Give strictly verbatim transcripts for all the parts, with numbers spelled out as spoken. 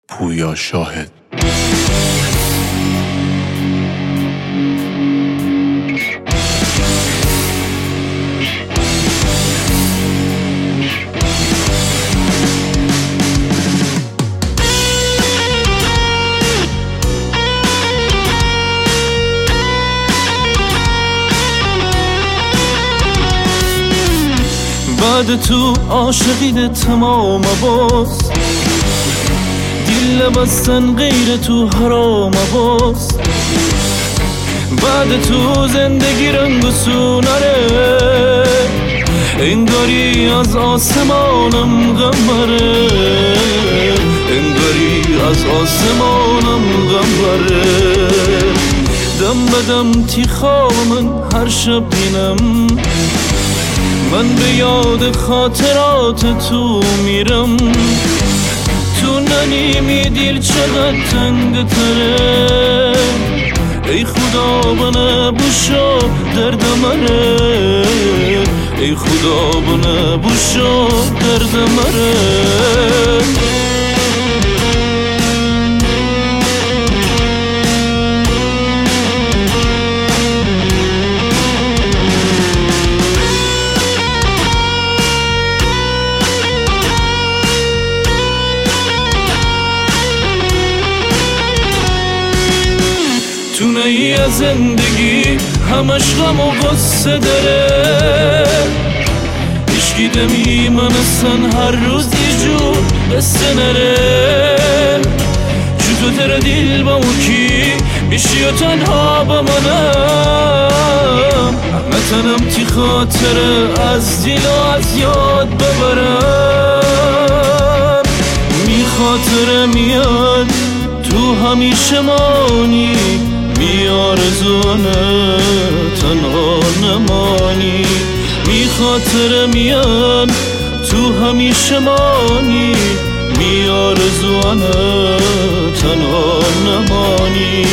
پویا شاهد. بعد تو عاشقید تمام باز، دل بستن غیر تو حرام باز. بعد تو زندگی رنگ و سونره، انگاری از آسمانم غم بره، انگاری از آسمانم غم بره. دم بدم تی خواب من هر شب بینم، من به یاد خاطرات تو میرم. تو ننیمی دل چقدر تنگ تره، ای خدا بنا بوشا درد مره، ای خدا بنا بوشا درد مره. تو نهی از زندگی همش غم و غصه داره، اشکی دمی من اصلا هر روز یه جور قصه نره. چو تو تر دل با موکی بیشی و تنها بمانم، نتنم تی خاطره از دل و از یاد ببرم. می خاطره میاد تو همیشه مانی، می آرزوانه تنها نمانی. می خاطره میان تو همیشه مانی، می آرزوانه تنها نمانی.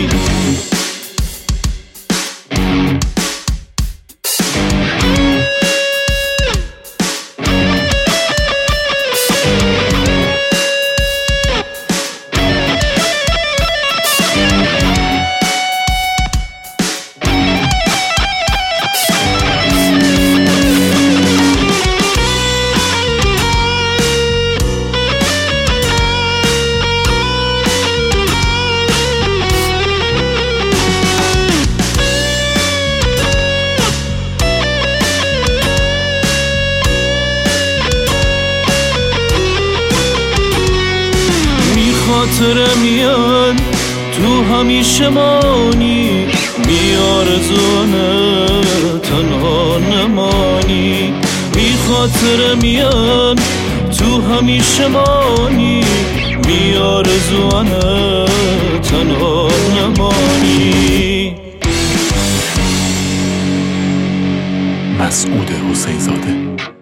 خاطره میان تو همیشه مانی، می آرزوانه تنها نمانی. می خاطره میان تو همیشه مانی، می آرزوانه تنها نمانی. مسعود حسین زاده.